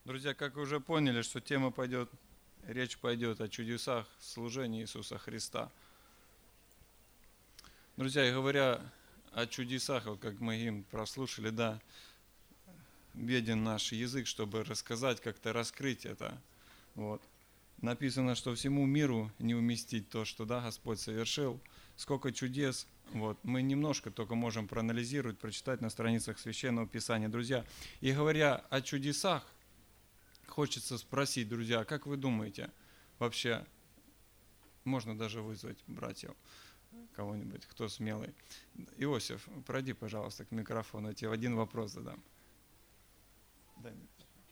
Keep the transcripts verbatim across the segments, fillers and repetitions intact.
Друзья, как вы уже поняли, что тема пойдет, речь пойдет о чудесах служения Иисуса Христа. Друзья, и говоря о чудесах, вот как мы им прослушали, да, беден наш язык, чтобы рассказать, как-то раскрыть это. Вот. Написано, что всему миру не уместить то, что да, Господь совершил. Сколько чудес. Вот. Мы немножко только можем проанализировать, прочитать на страницах Священного Писания. Друзья, и говоря о чудесах, хочется спросить, друзья, как вы думаете, вообще, можно даже вызвать братьев, кого-нибудь, кто смелый. Иосиф, пройди, пожалуйста, к микрофону, я тебе один вопрос задам. Дай мне.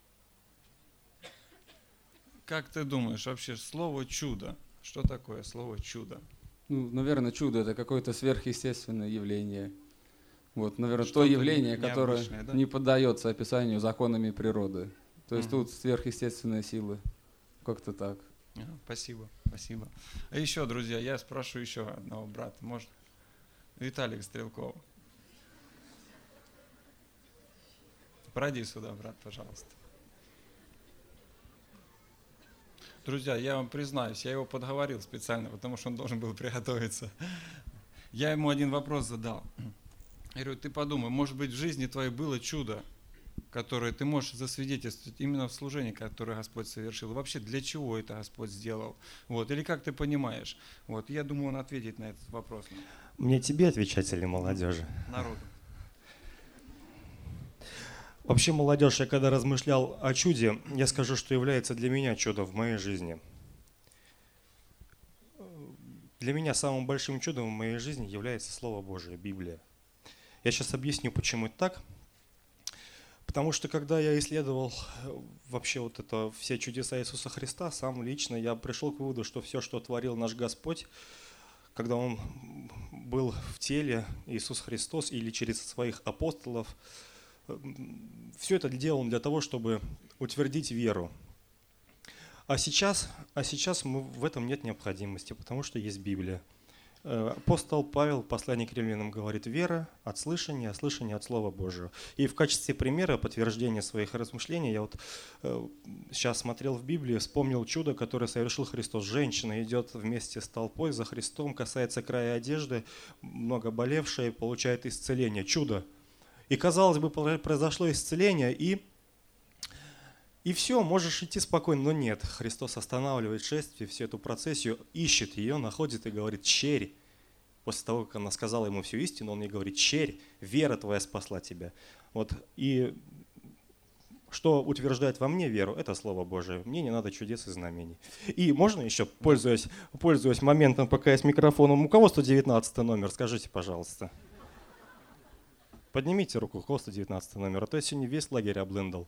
Как ты думаешь, вообще слово «чудо», что такое слово «чудо»? Ну, наверное, чудо – это какое-то сверхъестественное явление. Вот, наверное, Что-то то явление, которое необычное, да? не поддается описанию законами природы. То есть Мгм. тут сверхъестественные силы. Как-то так. Ага, Спасибо, спасибо. А еще, друзья, я спрошу еще одного брата, может? Виталик Стрелков. Пройди сюда, брат, пожалуйста. Друзья, я вам признаюсь, я его подговорил специально, потому что он должен был приготовиться. Я ему один вопрос задал. Я говорю, ты подумай, может быть, в жизни твоей было чудо, которое ты можешь засвидетельствовать именно в служении, которое Господь совершил. Вообще, для чего это Господь сделал? Вот. Или как ты понимаешь? Вот. Я думаю, он ответит на этот вопрос. Мне тебе отвечать или молодежи? Народу. Вообще, молодежь, я когда размышлял о чуде, я скажу, что является для меня чудом в моей жизни. Для меня самым большим чудом в моей жизни является Слово Божие, Библия. Я сейчас объясню, почему это так. Потому что когда я исследовал вообще вот это все чудеса Иисуса Христа, сам лично я пришел к выводу, что все, что творил наш Господь, когда Он был в теле, Иисус Христос, или через своих апостолов, все это делал Он для того, чтобы утвердить веру. А сейчас, а сейчас мы, в этом нет необходимости, потому что есть Библия. Апостол Павел в послании к римлянам говорит: вера от слышания, а слышание от Слова Божьего. И в качестве примера, подтверждения своих размышлений, я вот э, сейчас смотрел в Библии, вспомнил чудо, которое совершил Христос. Женщина идет вместе с толпой за Христом, касается края одежды, много болевшая, получает исцеление. Чудо. И, казалось бы, произошло исцеление, и, и все, можешь идти спокойно. Но нет, Христос останавливает шествие, всю эту процессию, ищет ее, находит и говорит: черь. После того, как она сказала ему всю истину, он ей говорит: черь, вера твоя спасла тебя. Вот. И что утверждает во мне веру, это Слово Божие. Мне не надо чудес и знамений. И можно еще, пользуясь, пользуясь моментом, пока я с микрофоном, у кого сто девятнадцатый номер, скажите, пожалуйста. Поднимите руку, у кого сто девятнадцатый номер, а то я сегодня весь лагерь облындал.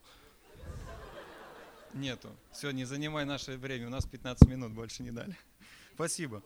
Нету. Все, не занимай наше время, у нас пятнадцать минут, больше не дали. Спасибо.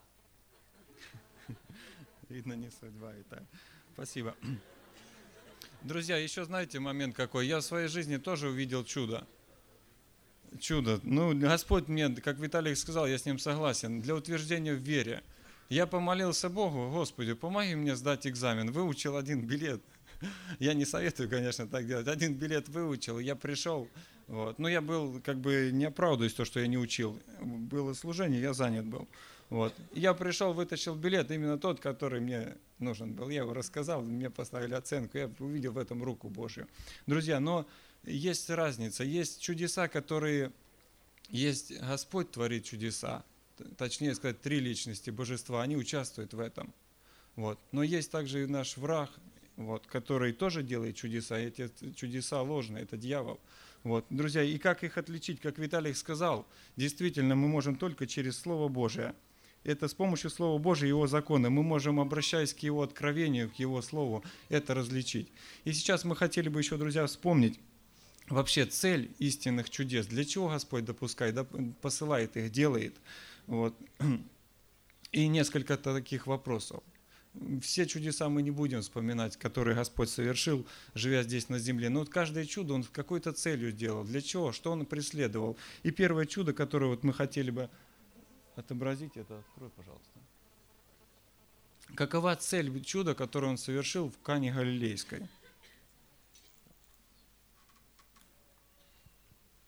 Видно, не судьба, Виталий. Спасибо. Друзья, еще знаете момент какой? Я в своей жизни тоже увидел чудо. Чудо. Ну, Господь мне, как Виталий сказал, я с ним согласен, для утверждения в вере. Я помолился Богу: Господи, помоги мне сдать экзамен. Выучил один билет. Я не советую, конечно, так делать. Один билет выучил, я пришел. Вот. Но я был, как бы, не оправдываюсь то, что я не учил. Было служение, я занят был. Вот. Я пришел, вытащил билет, именно тот, который мне нужен был. Я его рассказал, мне поставили оценку, я увидел в этом руку Божью. Друзья, но есть разница. Есть чудеса, которые... Есть Господь творит чудеса. Точнее сказать, три личности божества, они участвуют в этом. Вот. Но есть также и наш враг, вот, который тоже делает чудеса. И эти чудеса ложные, это дьявол. Вот. Друзья, и как их отличить, как Виталий сказал, действительно мы можем только через Слово Божие. Это с помощью Слова Божия и Его закона. Мы можем, обращаясь к Его откровению, к Его Слову, это различить. И сейчас мы хотели бы еще, друзья, вспомнить вообще цель истинных чудес. Для чего Господь допускает, посылает их, делает. Вот. И несколько таких вопросов. Все чудеса мы не будем вспоминать, которые Господь совершил, живя здесь на земле. Но вот каждое чудо Он с какой-то целью делал. Для чего? Что Он преследовал? И первое чудо, которое вот мы хотели бы отобразить, это открой, пожалуйста. Какова цель чуда, которое Он совершил в Кане Галилейской?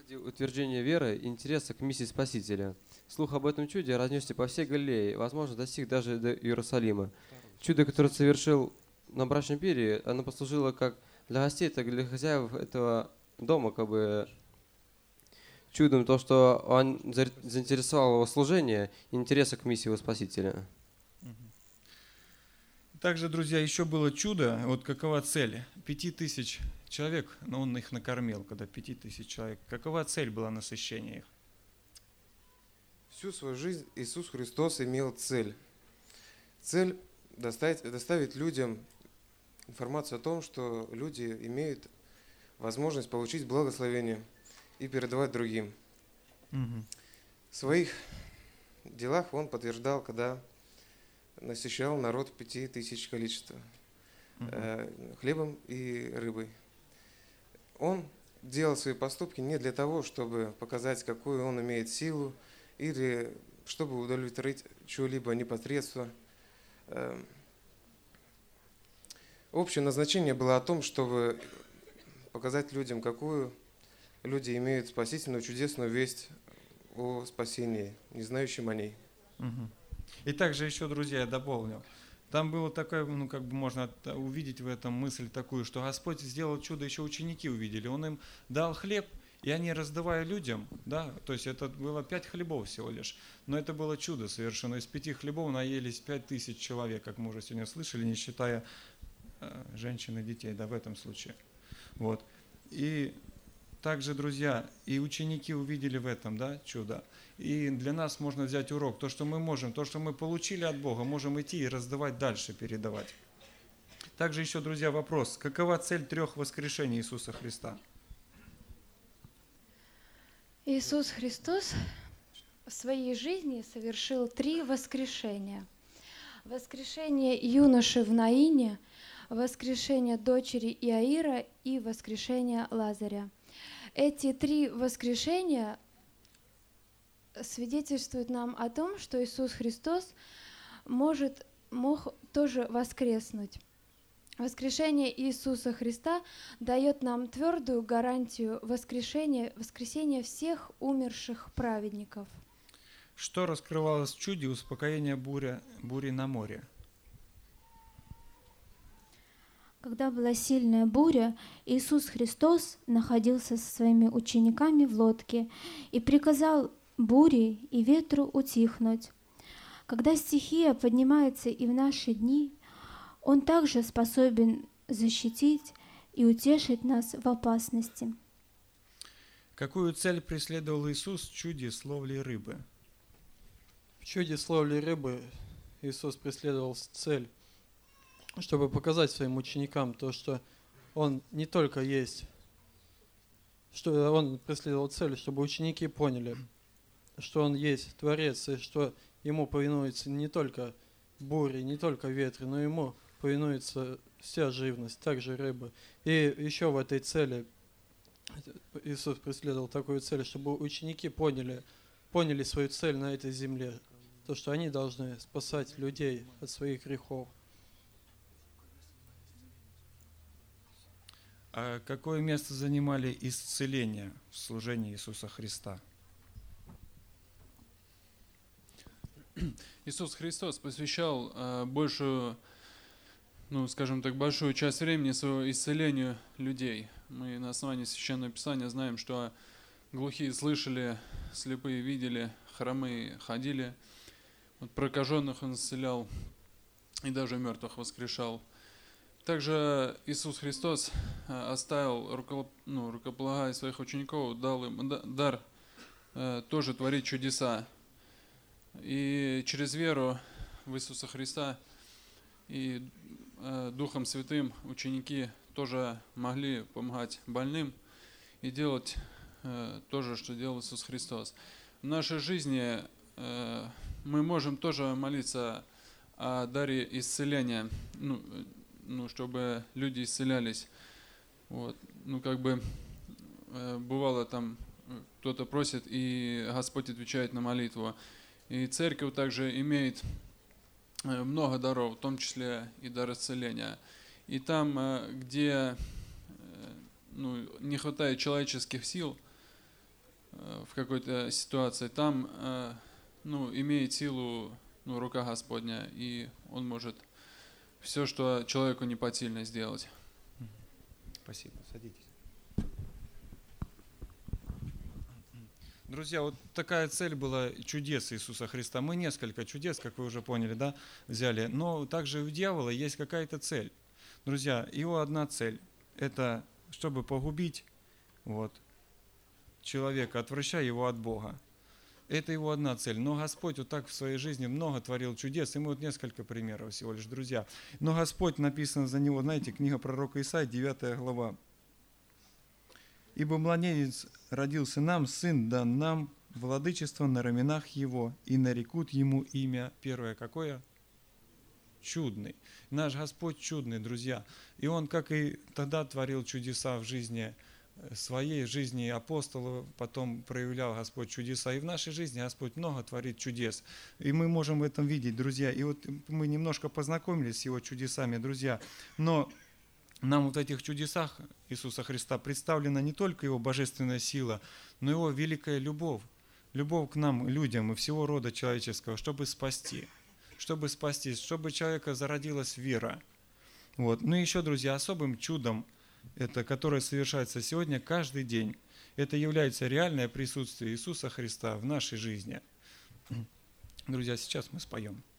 Ради утверждения веры и интереса к миссии Спасителя. Слух об этом чуде разнесся по всей Галилее, возможно, достиг даже до Иерусалима. Чудо, которое совершил на брачном пире, оно послужило как для гостей, так и для хозяев этого дома, как бы чудом то, что он заинтересовал его служение и интереса к миссии его Спасителя. Также, друзья, еще было чудо. Вот какова цель? Пяти тысяч человек, но он их накормил, когда пяти тысяч человек. Какова цель была насыщения их? Всю свою жизнь Иисус Христос имел цель. Цель доставить, доставить людям информацию о том, что люди имеют возможность получить благословение и передавать другим. Угу. В своих делах он подтверждал, когда насыщал народ пяти тысяч количества Угу. э, хлебом и рыбой. Он делал свои поступки не для того, чтобы показать, какую он имеет силу, или чтобы удовлетворить чье-либо непосредство. Э, общее назначение было о том, чтобы показать людям, какую люди имеют спасительную, чудесную весть о спасении, не знающим о ней. Угу. И также еще, друзья, я дополнил. Там было такое, ну, как бы можно увидеть в этом мысль такую, что Господь сделал чудо, еще ученики увидели. Он им дал хлеб, и они, раздавая людям, да, то есть это было пять хлебов всего лишь, но это было чудо совершенно. Из пяти хлебов наелись пять тысяч человек, как мы уже сегодня слышали, не считая э, женщин и детей, да, в этом случае. Вот. И также, друзья, и ученики увидели в этом, да, чудо. И для нас можно взять урок. То, что мы можем, то, что мы получили от Бога, можем идти и раздавать дальше, передавать. Также еще, друзья, вопрос. Какова цель трех воскрешений Иисуса Христа? Иисус Христос в своей жизни совершил три воскрешения. Воскрешение юноши в Наине, воскрешение дочери Иаира и воскрешение Лазаря. Эти три воскрешения свидетельствуют нам о том, что Иисус Христос может, мог тоже воскреснуть. Воскрешение Иисуса Христа дает нам твердую гарантию воскрешения, воскресения всех умерших праведников. Что раскрывалось в чуде успокоения буря, бури на море? Когда была сильная буря, Иисус Христос находился со своими учениками в лодке и приказал буре и ветру утихнуть. Когда стихия поднимается и в наши дни, Он также способен защитить и утешить нас в опасности. Какую цель преследовал Иисус в чуде с ловлей рыбы? В чуде с ловлей рыбы Иисус преследовал цель, чтобы показать своим ученикам то, что Он не только есть, что Он преследовал цель, чтобы ученики поняли, что Он есть Творец, и что Ему повинуется не только бури, не только ветры, но Ему повинуется вся живность, также рыба. И еще в этой цели Иисус преследовал такую цель, чтобы ученики поняли, поняли свою цель на этой земле, то, что они должны спасать людей от своих грехов. А какое место занимали исцеления в служении Иисуса Христа? Иисус Христос посвящал э, большую, ну, скажем так, большую часть времени своего исцелению людей. Мы на основании Священного Писания знаем, что глухие слышали, слепые видели, хромые ходили, вот прокаженных Он исцелял и даже мертвых воскрешал. Также Иисус Христос оставил, рукоп, ну, рукополагая своих учеников, дал им дар э, тоже творить чудеса. И через веру в Иисуса Христа и э, Духом Святым ученики тоже могли помогать больным и делать э, то же, что делал Иисус Христос. В нашей жизни э, мы можем тоже молиться о даре исцеления, ну, ну, чтобы люди исцелялись. Вот. Ну, как бы э, бывало там, кто-то просит, и Господь отвечает на молитву. И церковь также имеет много даров, в том числе и дар исцеления. И там, где ну, не хватает человеческих сил, э, в какой-то ситуации, там э, ну, имеет силу ну, рука Господня, и Он может все, что человеку не под сильно сделать. Спасибо, садитесь. Друзья, вот такая цель была чудес Иисуса Христа. Мы несколько чудес, как вы уже поняли, да, взяли, но также у дьявола есть какая-то цель. Друзья, его одна цель – это чтобы погубить вот, человека, отвращая его от Бога. Это его одна цель. Но Господь вот так в своей жизни много творил чудес, и мы вот несколько примеров всего лишь, друзья. Но Господь, написано за него, знаете, книга пророка Исаии, девятая глава. «Ибо младенец родился нам, сын дан нам, владычество на раменах его, и нарекут ему имя». Первое какое? Чудный. Наш Господь чудный, друзья. И Он, как и тогда творил чудеса в жизни своей, в жизни апостолов, потом проявлял Господь чудеса. И в нашей жизни Господь много творит чудес. И мы можем в этом видеть, друзья. И вот мы немножко познакомились с Его чудесами, друзья. Но нам вот в этих чудесах Иисуса Христа представлена не только Его божественная сила, но Его великая любовь. Любовь к нам, людям и всего рода человеческого, чтобы спасти. Чтобы спасти, чтобы у человека зародилась вера. Вот. Ну и еще, друзья, особым чудом, это, которое совершается сегодня каждый день, это является реальное присутствие Иисуса Христа в нашей жизни. Друзья, сейчас мы споем.